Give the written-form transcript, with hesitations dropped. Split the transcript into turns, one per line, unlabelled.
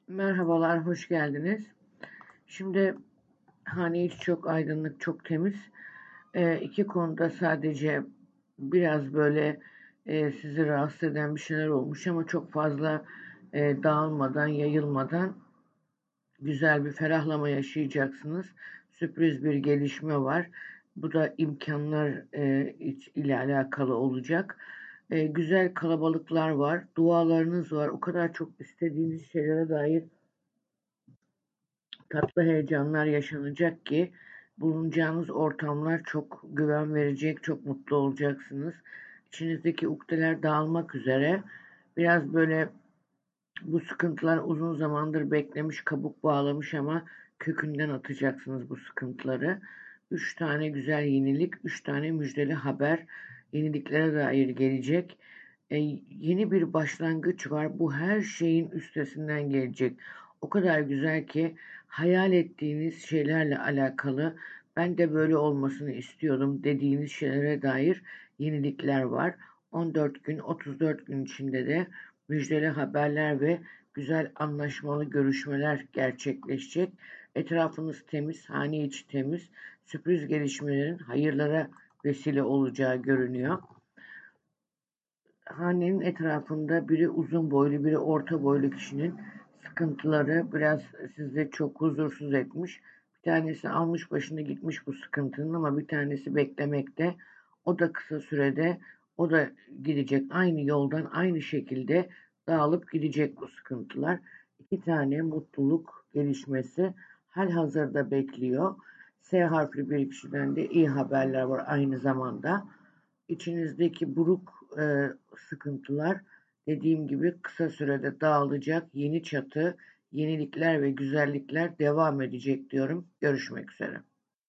Merhabalar, hoş geldiniz. Şimdi hane içi çok aydınlık, çok temiz. İki konuda sadece biraz böyle sizi rahatsız eden bir şeyler olmuş ama çok fazla dağılmadan, yayılmadan güzel bir ferahlama yaşayacaksınız. Sürpriz bir gelişme var. Bu da imkanlar ile alakalı olacak. Güzel kalabalıklar var, dualarınız var. O kadar çok istediğiniz şeylere dair tatlı heyecanlar yaşanacak ki bulunacağınız ortamlar çok güven verecek, çok mutlu olacaksınız. İçinizdeki ukdeler dağılmak üzere. Biraz böyle bu sıkıntılar uzun zamandır beklemiş, kabuk bağlamış ama kökünden atacaksınız bu sıkıntıları. 3 tane güzel yenilik, 3 tane müjdeli haber yeniliklere dair gelecek. Yeni bir başlangıç var. Bu her şeyin üstesinden gelecek. O kadar güzel ki hayal ettiğiniz şeylerle alakalı ben de böyle olmasını istiyordum dediğiniz şeylere dair yenilikler var. 14 gün, 34 gün içinde de müjdeli haberler ve güzel anlaşmalı görüşmeler gerçekleşecek. Etrafınız temiz, hane içi temiz, sürpriz gelişmelerin hayırlara vesile olacağı görünüyor. Hanenin etrafında biri uzun boylu, biri orta boylu kişinin sıkıntıları biraz sizi çok huzursuz etmiş. Bir tanesi almış başını gitmiş bu sıkıntının ama bir tanesi beklemekte. O da kısa sürede o da gidecek aynı yoldan aynı şekilde dağılıp gidecek bu sıkıntılar. 2 tane mutluluk gelişmesi halihazırda bekliyor. S harfli bir kişiden de iyi haberler var aynı zamanda. İçinizdeki buruk sıkıntılar dediğim gibi kısa sürede dağılacak. Yeni çatı, yenilikler ve güzellikler devam edecek diyorum. Görüşmek üzere.